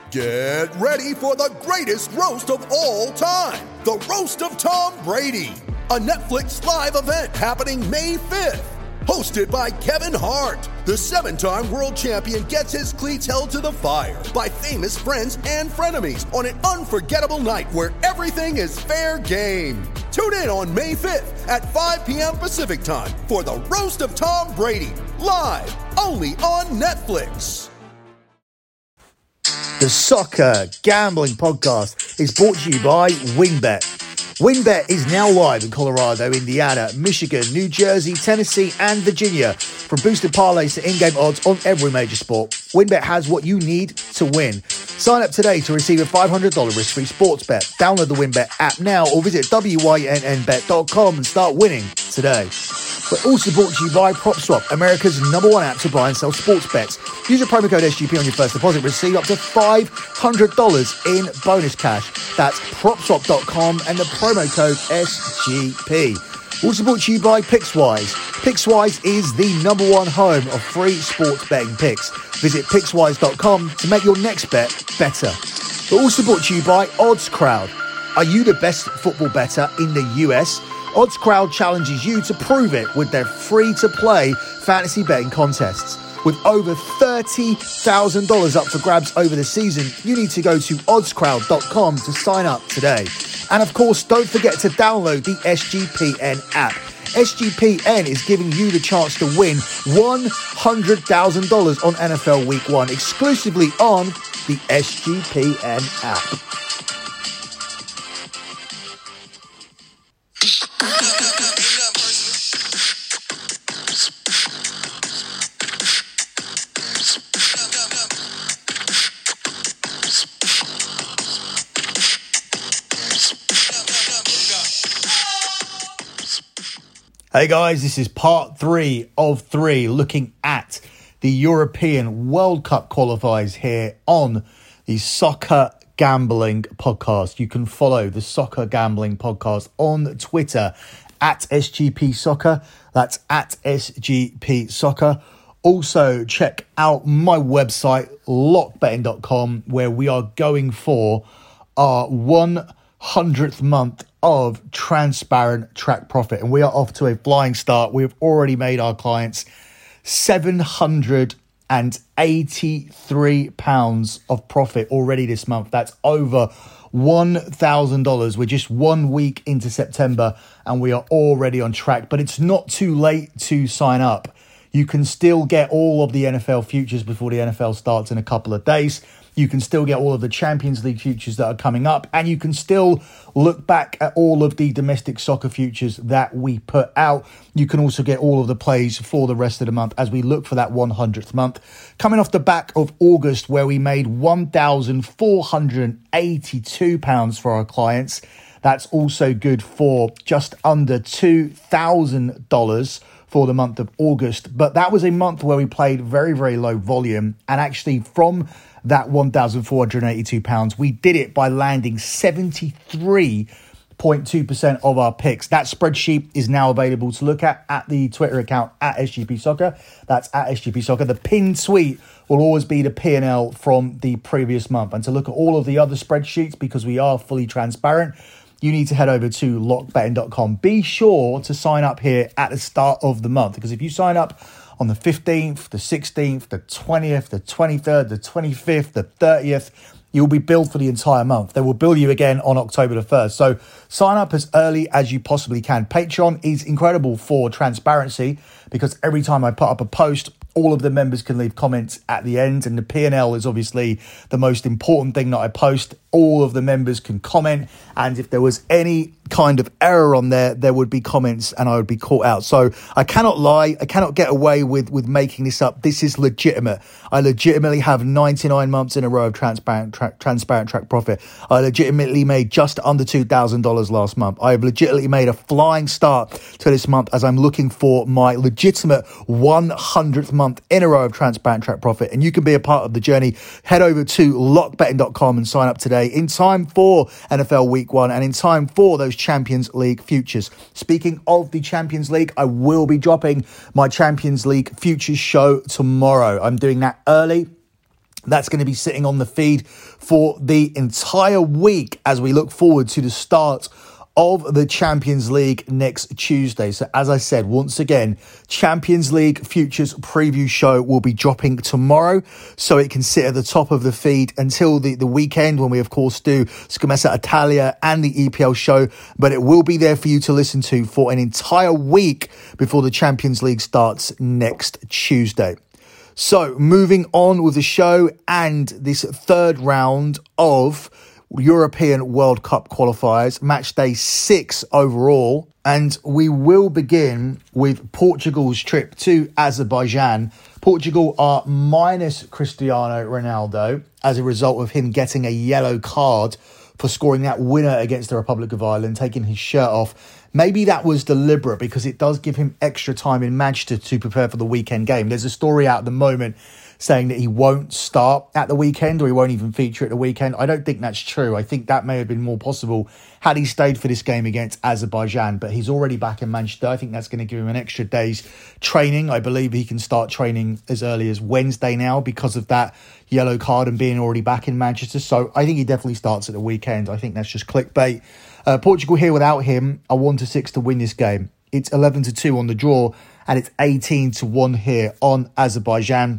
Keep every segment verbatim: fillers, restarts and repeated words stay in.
Get ready for the greatest roast of all time. The Roast of Tom Brady. A Netflix live event happening May fifth. Hosted by Kevin Hart. The seven-time world champion gets his cleats held to the fire by famous friends and frenemies on an unforgettable night where everything is fair game. Tune in on May fifth at five p.m. Pacific time for the Roast of Tom Brady. Live only on Netflix. The Soccer Gambling Podcast is brought to you by WynnBET. WynnBET is now live in Colorado, Indiana, Michigan, New Jersey, Tennessee, and Virginia. From boosted parlays to in-game odds on every major sport, WynnBET has what you need to win. Sign up today to receive a five hundred dollars risk-free sports bet. Download the WynnBET app now or visit wynn bet dot com and start winning today. We're also brought to you by PropSwap, America's number one app to buy and sell sports bets. Use your promo code S G P on your first deposit. Receive up to five hundred dollars in bonus cash. That's prop swap dot com and the promo code S G P. Also brought to you by Pickswise. Pickswise is the number one home of free sports betting picks. Visit pickswise dot com to make your next bet better. We're also brought to you by OddsCrowd. Are you the best football bettor in the U S? OddsCrowd challenges you to prove it with their free-to-play fantasy betting contests. With over thirty thousand dollars up for grabs over the season, you need to go to odds crowd dot com to sign up today. And of course, don't forget to download the S G P N app. S G P N is giving you the chance to win one hundred thousand dollars on N F L Week one exclusively on the S G P N app. Hey guys, this is part three of three looking at the European World Cup qualifiers here on the Soccer Gambling Podcast. You can follow the Soccer Gambling Podcast on Twitter at S G P Soccer. That's at S G P Soccer. Also, check out my website, lock betting dot com, where we are going for our one hundredth month of transparent track profit. And we are off to a flying start. We have already made our clients seven hundred eighty-three pounds of profit already this month. That's over one thousand dollars. We're just one week into September and we are already on track. But it's not too late to sign up. You can still get all of the N F L futures before the N F L starts in a couple of days. You can still get all of the Champions League futures that are coming up. And you can still look back at all of the domestic soccer futures that we put out. You can also get all of the plays for the rest of the month as we look for that one hundredth month. Coming off the back of August, where we made one thousand four hundred eighty-two pounds for our clients. That's also good for just under two thousand dollars for the month of August. But that was a month where we played very, very low volume. And actually from that one thousand four hundred eighty-two pounds, we did it by landing seventy-three point two percent of our picks. That spreadsheet is now available to look at at the Twitter account at S G P Soccer. That's at S G P Soccer. The pinned tweet will always be the P and L from the previous month. And to look at all of the other spreadsheets, because we are fully transparent, you need to head over to lock betting dot com. Be sure to sign up here at the start of the month, because if you sign up on the fifteenth, the sixteenth, the twentieth, the twenty-third, the twenty-fifth, the thirtieth, you'll be billed for the entire month. They will bill you again on October the first. So sign up as early as you possibly can. Patreon is incredible for transparency, because every time I put up a post, all of the members can leave comments at the end, and the P and L is obviously the most important thing that I post. All of the members can comment, and if there was any kind of error on there, there would be comments and I would be caught out. So I cannot lie. I cannot get away with, with making this up. This is legitimate. I legitimately have ninety-nine months in a row of transparent track, transparent track profit. I legitimately made just under two thousand dollars last month. I have legitimately made a flying start to this month as I'm looking for my legitimate one hundredth month in a row of transparent track profit. And you can be a part of the journey. Head over to lock betting dot com and sign up today in time for N F L Week one and in time for those Champions League futures. Speaking of the Champions League, I will be dropping my Champions League futures show tomorrow. I'm doing that early. That's going to be sitting on the feed for the entire week as we look forward to the start of the Champions League next Tuesday. So as I said, once again, Champions League Futures Preview Show will be dropping tomorrow, so it can sit at the top of the feed until the, the weekend when we, of course, do Scommessa Italia and the E P L show. But it will be there for you to listen to for an entire week before the Champions League starts next Tuesday. So moving on with the show and this third round of European World Cup qualifiers, match day six overall. And we will begin with Portugal's trip to Azerbaijan. Portugal are minus Cristiano Ronaldo as a result of him getting a yellow card for scoring that winner against the Republic of Ireland, taking his shirt off. Maybe that was deliberate because it does give him extra time in Manchester to prepare for the weekend game. There's a story out at the moment saying that he won't start at the weekend or he won't even feature at the weekend. I don't think that's true. I think that may have been more possible had he stayed for this game against Azerbaijan, but he's already back in Manchester. I think that's going to give him an extra day's training. I believe he can start training as early as Wednesday now because of that yellow card and being already back in Manchester. So I think he definitely starts at the weekend. I think that's just clickbait. Uh, Portugal here without him are one to six to win this game. It's eleven to two on the draw and it's eighteen to one here on Azerbaijan.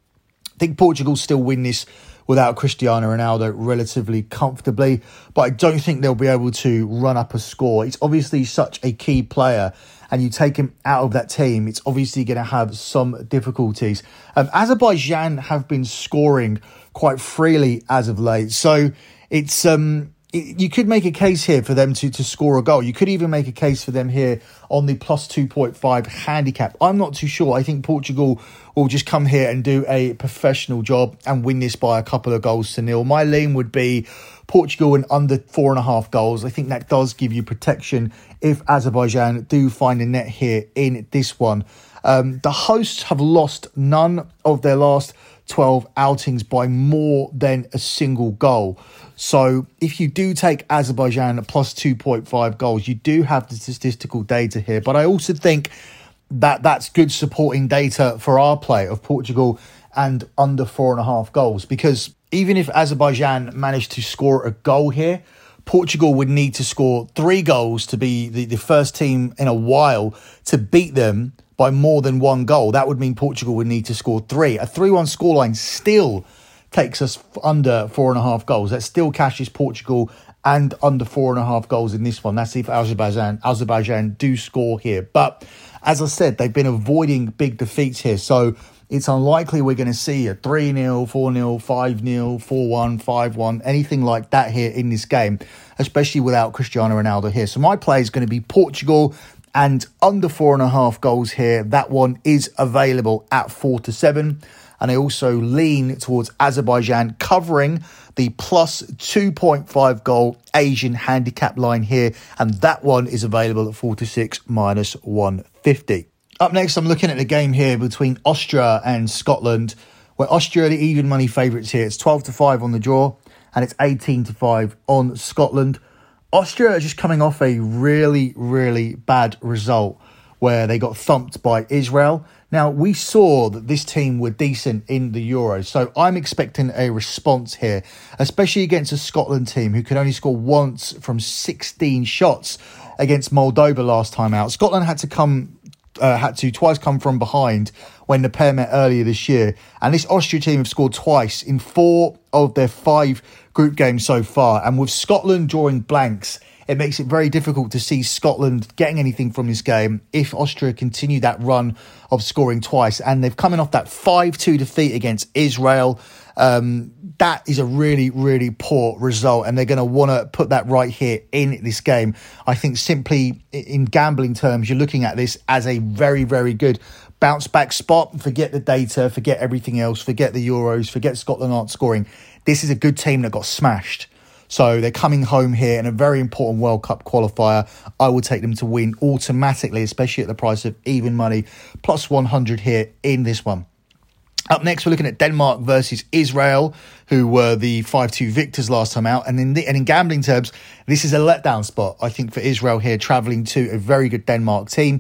I think Portugal still win this without Cristiano Ronaldo relatively comfortably, but I don't think they'll be able to run up a score. It's obviously such a key player, and you take him out of that team, it's obviously going to have some difficulties. Um, Azerbaijan have been scoring quite freely as of late, so it's um. You could make a case here for them to, to score a goal. You could even make a case for them here on the plus two point five handicap. I'm not too sure. I think Portugal will just come here and do a professional job and win this by a couple of goals to nil. My lean would be Portugal in under four and a half goals. I think that does give you protection if Azerbaijan do find a net here in this one. Um, the hosts have lost none of their last twelve outings by more than a single goal. So if you do take Azerbaijan at plus two point five goals, you do have the statistical data here. But I also think that that's good supporting data for our play of Portugal and under four and a half goals. Because even if Azerbaijan managed to score a goal here, Portugal would need to score three goals to be the, the first team in a while to beat them by more than one goal. That would mean Portugal would need to score three. A three one scoreline still takes us under four and a half goals. That still cashes Portugal and under four and a half goals in this one. That's if Azerbaijan, Azerbaijan do score here. But as I said, they've been avoiding big defeats here. So it's unlikely we're going to see a three nil, four nil, five nil, four one, five one, anything like that here in this game, especially without Cristiano Ronaldo here. So my play is going to be Portugal and under four and a half goals here. That one is available at four to seven. And I also lean towards Azerbaijan covering the plus two point five goal Asian handicap line here. And that one is available at four to six minus one fifty. Up next, I'm looking at the game here between Austria and Scotland, where Austria are the even money favourites here. It's twelve to five on the draw and it's eighteen to five on Scotland. Austria are just coming off a really, really bad result where they got thumped by Israel. Now, we saw that this team were decent in the Euros, so I'm expecting a response here, especially against a Scotland team who could only score once from sixteen shots against Moldova last time out. Scotland had to come, uh, had to twice come from behind when the pair met earlier this year, and this Austria team have scored twice in four of their five group games so far, and with Scotland drawing blanks, it makes it very difficult to see Scotland getting anything from this game if Austria continue that run of scoring twice. And they've coming off that five two defeat against Israel. Um, that is a really, really poor result. And they're going to want to put that right here in this game. I think simply in gambling terms, you're looking at this as a very, very good bounce back spot. Forget the data, forget everything else, forget the Euros, forget Scotland aren't scoring. This is a good team that got smashed. So they're coming home here in a very important World Cup qualifier. I will take them to win automatically, especially at the price of even money, plus one hundred here in this one. Up next, we're looking at Denmark versus Israel, who were the five two victors last time out. And in, the, and in gambling terms, this is a letdown spot, I think, for Israel here, travelling to a very good Denmark team.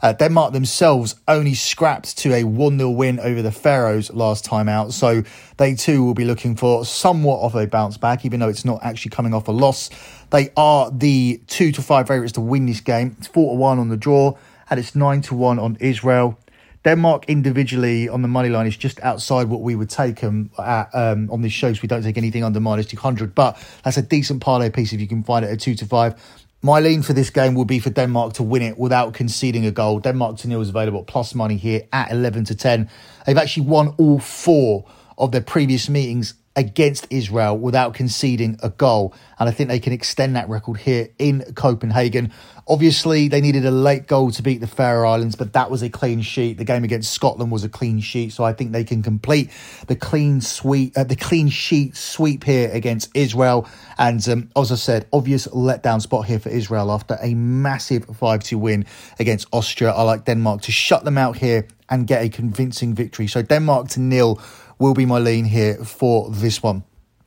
Uh, Denmark themselves only scrapped to a one nil win over the Faroes last time out, so they too will be looking for somewhat of a bounce back, even though it's not actually coming off a loss. They are the two to five favourites to win this game. It's four to one on the draw, and it's nine to one on Israel. Denmark individually on the money line is just outside what we would take them at um, on these shows. We don't take anything under minus two hundred, but that's a decent parlay piece if you can find it at two to five. My lean for this game will be for Denmark to win it without conceding a goal. Denmark to nil is available at plus money here at eleven to ten. They've actually won all four of their previous meetings against Israel without conceding a goal. And I think they can extend that record here in Copenhagen. Obviously, they needed a late goal to beat the Faroe Islands, but that was a clean sheet. The game against Scotland was a clean sheet, so I think they can complete the clean sweep, uh, the clean sheet sweep here against Israel. And um, as I said, obvious letdown spot here for Israel after a massive five two win against Austria. I like Denmark to shut them out here and get a convincing victory. So Denmark to nil will be my lean here for this one.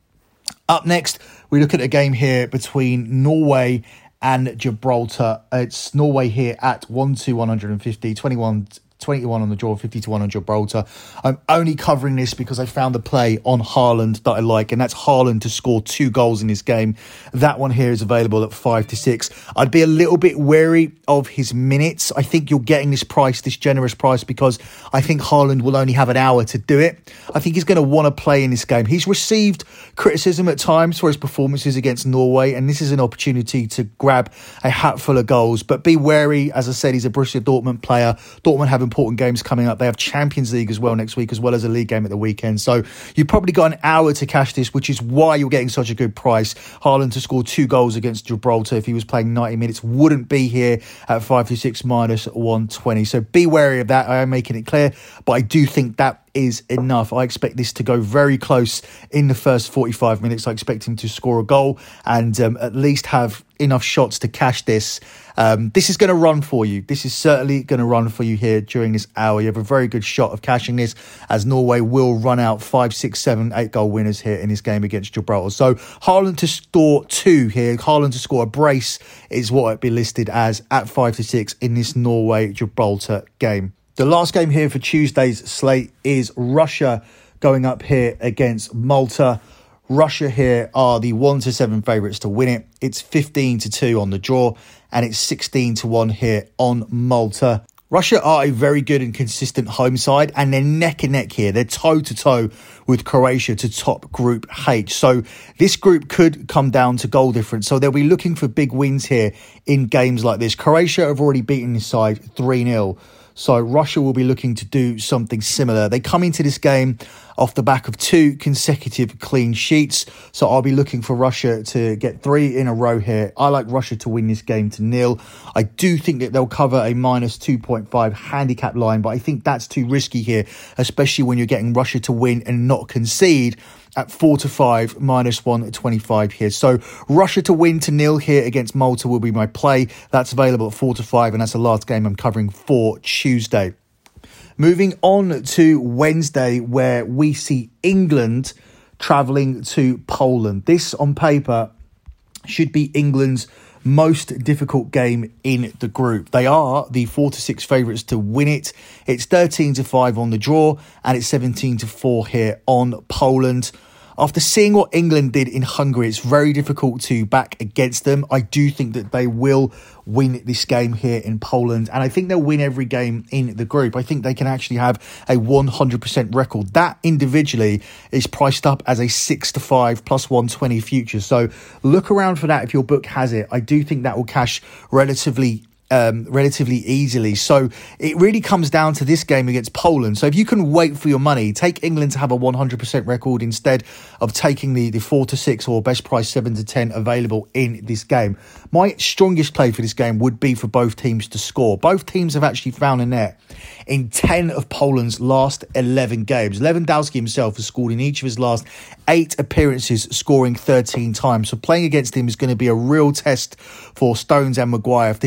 Up next, we look at a game here between Norway and Gibraltar. It's Norway here at one to one fifty, twenty-one twenty-one on the draw, fifty to one on Gibraltar. I'm only covering this because I found the play on Haaland that I like, and that's Haaland to score two goals in this game. That one here is available at five to six. I'd be a little bit wary of his minutes. I think you're getting this price, this generous price, because I think Haaland will only have an hour to do it. I think he's going to want to play in this game. He's received criticism at times for his performances against Norway, and this is an opportunity to grab a hatful of goals. But be wary, as I said, he's a Borussia Dortmund player. Dortmund have important games coming up. They have Champions League as well next week, as well as a league game at the weekend. So you've probably got an hour to cash this, which is why you're getting such a good price. Haaland to score two goals against Gibraltar if he was playing ninety minutes wouldn't be here at five to six minus one twenty. So be wary of that. I am making it clear, but I do think that is enough. I expect this to go very close in the first forty-five minutes. I expect him to score a goal and um, at least have enough shots to cash this. Um, this is going to run for you. This is certainly going to run for you here during this hour. You have a very good shot of cashing this, as Norway will run out five, six, seven, eight goal winners here in this game against Gibraltar. So Haaland to score two here. Haaland to score a brace is what it'd be listed as at five to six in this Norway-Gibraltar game. The last game here for Tuesday's slate is Russia going up here against Malta. Russia here are the one to seven favourites to win it. It's fifteen to two on the draw, and it's sixteen to one here on Malta. Russia are a very good and consistent home side, and they're neck and neck here. They're toe to toe with Croatia to top Group H. So this group could come down to goal difference. So they'll be looking for big wins here in games like this. Croatia have already beaten this side three nil. So Russia will be looking to do something similar. They come into this game off the back of two consecutive clean sheets. So I'll be looking for Russia to get three in a row here. I like Russia to win this game to nil. I do think that they'll cover a minus two point five handicap line, but I think that's too risky here, especially when you're getting Russia to win and not concede at four to five, minus one twenty-five here. So Russia to win to nil here against Malta will be my play. That's available at four to five, and that's the last game I'm covering for Tuesday. Moving on to Wednesday, where we see England travelling to Poland. This, on paper, should be England's most difficult game in the group. They are the four to six favourites to win it. It's thirteen to five on the draw, and it's seventeen to four here on Poland. After seeing what England did in Hungary, it's very difficult to back against them. I do think that they will win this game here in Poland, and I think they'll win every game in the group. I think they can actually have a one hundred percent record. That individually is priced up as a six to five plus one twenty future. So look around for that if your book has it. I do think that will cash relatively Um, relatively easily. So it really comes down to this game against Poland. So if you can wait for your money, take England to have a one hundred percent record instead of taking the, the four to six or best price seven to ten available in this game. My strongest play for this game would be for both teams to score. Both teams have actually found a net in ten of Poland's last eleven games. Lewandowski himself has scored in each of his last eight appearances, scoring thirteen times. So playing against him is going to be a real test for Stones and Maguire if this is the centre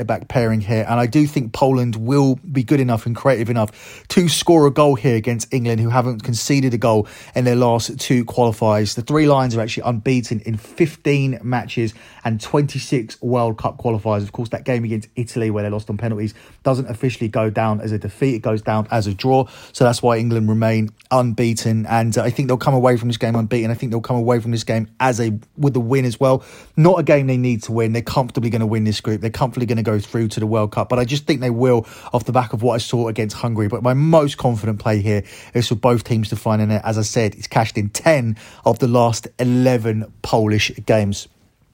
centre-back pairing here, and I do think Poland will be good enough and creative enough to score a goal here against England, who haven't conceded a goal in their last two qualifiers. The Three Lions are actually unbeaten in fifteen matches and twenty-six World Cup qualifiers. Of course, that game against Italy where they lost on penalties doesn't officially go down as a defeat. It goes down as a draw. So that's why England remain unbeaten. And uh, I think they'll come away from this game unbeaten. I think they'll come away from this game as a with the win as well. Not a game they need to win. They're comfortably going to win this group. They're comfortably going to go through to the World Cup. But I just think they will off the back of what I saw against Hungary. But my most confident play here is for both teams to find in it. As I said, it's cashed in ten of the last eleven Polish games.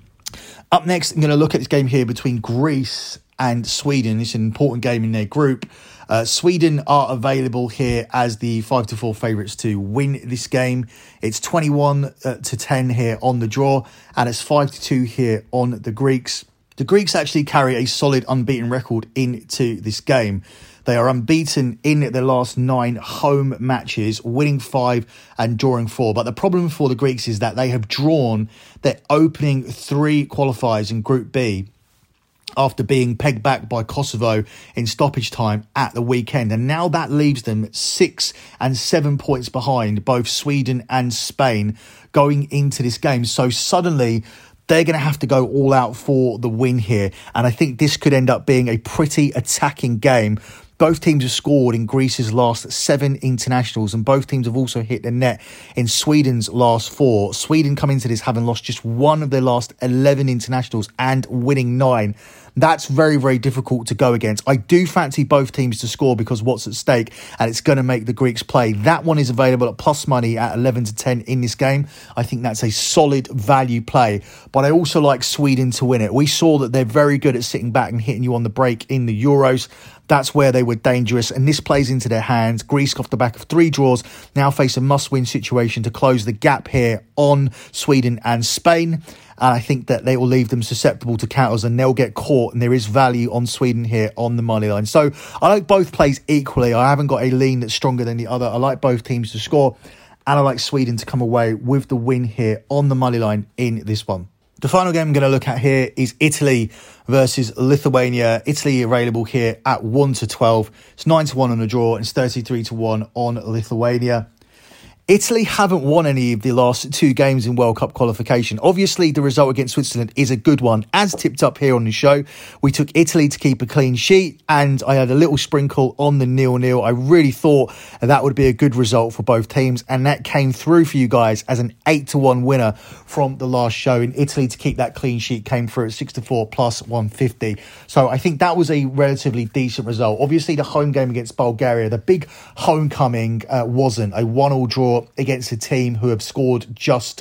Up next, I'm going to look at this game here between Greece and Sweden. It's an important game in their group. Uh, Sweden are available here as the five to four favourites to win this game. It's twenty-one to ten here on the draw, and it's five to two here on the Greeks. The Greeks actually carry a solid unbeaten record into this game. They are unbeaten in their last nine home matches, winning five and drawing four. But the problem for the Greeks is that they have drawn their opening three qualifiers in Group B after being pegged back by Kosovo in stoppage time at the weekend. And now that leaves them six and seven points behind both Sweden and Spain going into this game. So suddenly they're going to have to go all out for the win here. And I think this could end up being a pretty attacking game. Both teams have scored in Greece's last seven internationals, and both teams have also hit the net in Sweden's last four. Sweden come into this having lost just one of their last eleven internationals and winning nine. That's very, very difficult to go against. I do fancy both teams to score because what's at stake, and it's going to make the Greeks play. That one is available at plus money at eleven to ten in this game. I think that's a solid value play, but I also like Sweden to win it. We saw that they're very good at sitting back and hitting you on the break in the Euros. That's where they were dangerous, and this plays into their hands. Greece, off the back of three draws, now face a must-win situation to close the gap here on Sweden and Spain. And I think that they will leave them susceptible to counters, and they'll get caught, and there is value on Sweden here on the money line. So I like both plays equally. I haven't got a lean that's stronger than the other. I like both teams to score, and I like Sweden to come away with the win here on the money line in this one. The final game I'm going to look at here is Italy versus Lithuania. Italy available here at one to twelve. It's nine to one on the draw, and it's thirty-three to one on Lithuania. Italy haven't won any of the last two games in World Cup qualification. Obviously, the result against Switzerland is a good one. As tipped up here on the show, we took Italy to keep a clean sheet, and I had a little sprinkle on the nil-nil. I really thought that would be a good result for both teams, and that came through for you guys as an eight to one winner from the last show. In Italy to keep that clean sheet came through at six to four plus one fifty. So I think that was a relatively decent result. Obviously, the home game against Bulgaria, the big homecoming uh, wasn't a one-all draw against a team who have scored just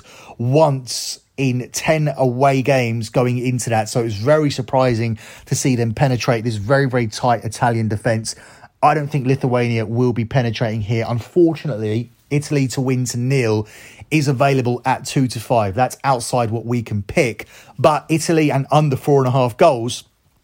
once in ten away games going into that. So it was very surprising to see them penetrate this very, very tight Italian defence. I don't think Lithuania will be penetrating here. Unfortunately, Italy to win to nil is available at two to five. That's outside what we can pick. But Italy and under four and a half goals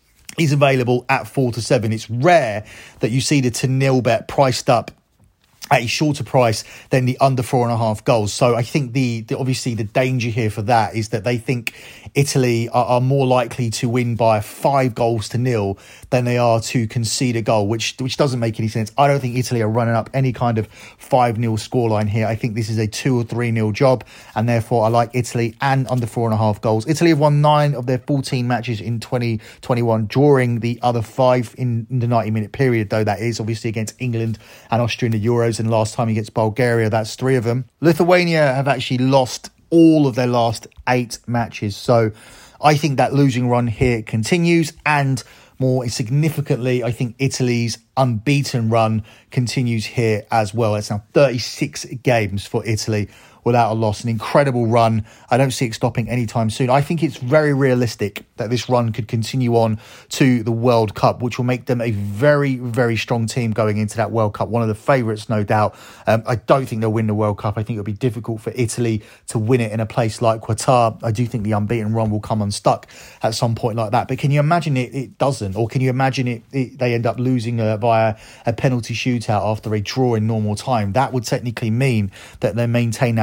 is available at four to seven. It's rare that you see the to nil bet priced up at a shorter price than the under four and a half goals. So I think the, the obviously the danger here for that is that they think Italy are, are more likely to win by five goals to nil than they are to concede a goal, which which doesn't make any sense. I don't think Italy are running up any kind of five nil scoreline here. I think this is a two or three nil job, and therefore I like Italy and under four and a half goals. Italy have won nine of their fourteen matches in twenty twenty-one, drawing the other five in, in the ninety minute period, though that is obviously against England and Austria in the Euros, and last time against Bulgaria, that's three of them. Lithuania have actually lost all of their last eight matches. So I think that losing run here continues, and more significantly, I think Italy's unbeaten run continues here as well. It's now thirty-six games for Italy without a loss. An incredible run. I don't see it stopping anytime soon. I think it's very realistic that this run could continue on to the World Cup, which will make them a very, very strong team going into that World Cup. One of the favourites, no doubt. Um, I don't think they'll win the World Cup. I think it'll be difficult for Italy to win it in a place like Qatar. I do think the unbeaten run will come unstuck at some point like that. But can you imagine it, it doesn't? Or can you imagine it, it they end up losing uh, via a penalty shootout after a draw in normal time? That would technically mean that they maintain that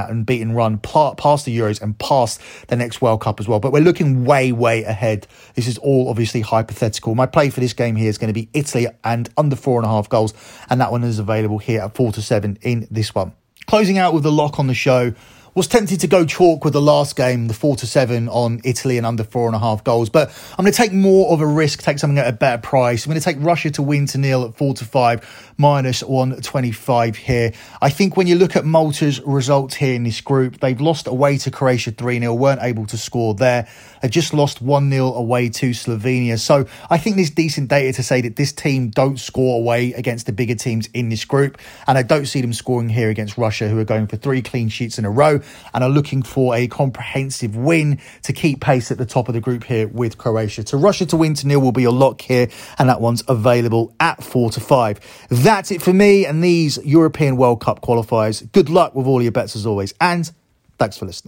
that unbeaten run past the Euros and past the next World Cup as well. But we're looking way, way ahead. This is all obviously hypothetical. My play for this game here is going to be Italy and under four and a half goals. And that one is available here at four to seven in this one. Closing out with the lock on the show. Was tempted to go chalk with the last game, the four to seven on Italy and under four and a half goals. But I'm going to take more of a risk, take something at a better price. I'm going to take Russia to win to nil at four to five, minus one twenty-five here. I think when you look at Malta's results here in this group, they've lost away to Croatia three nil, weren't able to score there. They just lost one nil away to Slovenia. So I think there's decent data to say that this team don't score away against the bigger teams in this group. And I don't see them scoring here against Russia, who are going for three clean sheets in a row and are looking for a comprehensive win to keep pace at the top of the group here with Croatia. So Russia to win to nil will be your lock here, and that one's available at four to five. That's it for me and these European World Cup qualifiers. Good luck with all your bets as always, and thanks for listening.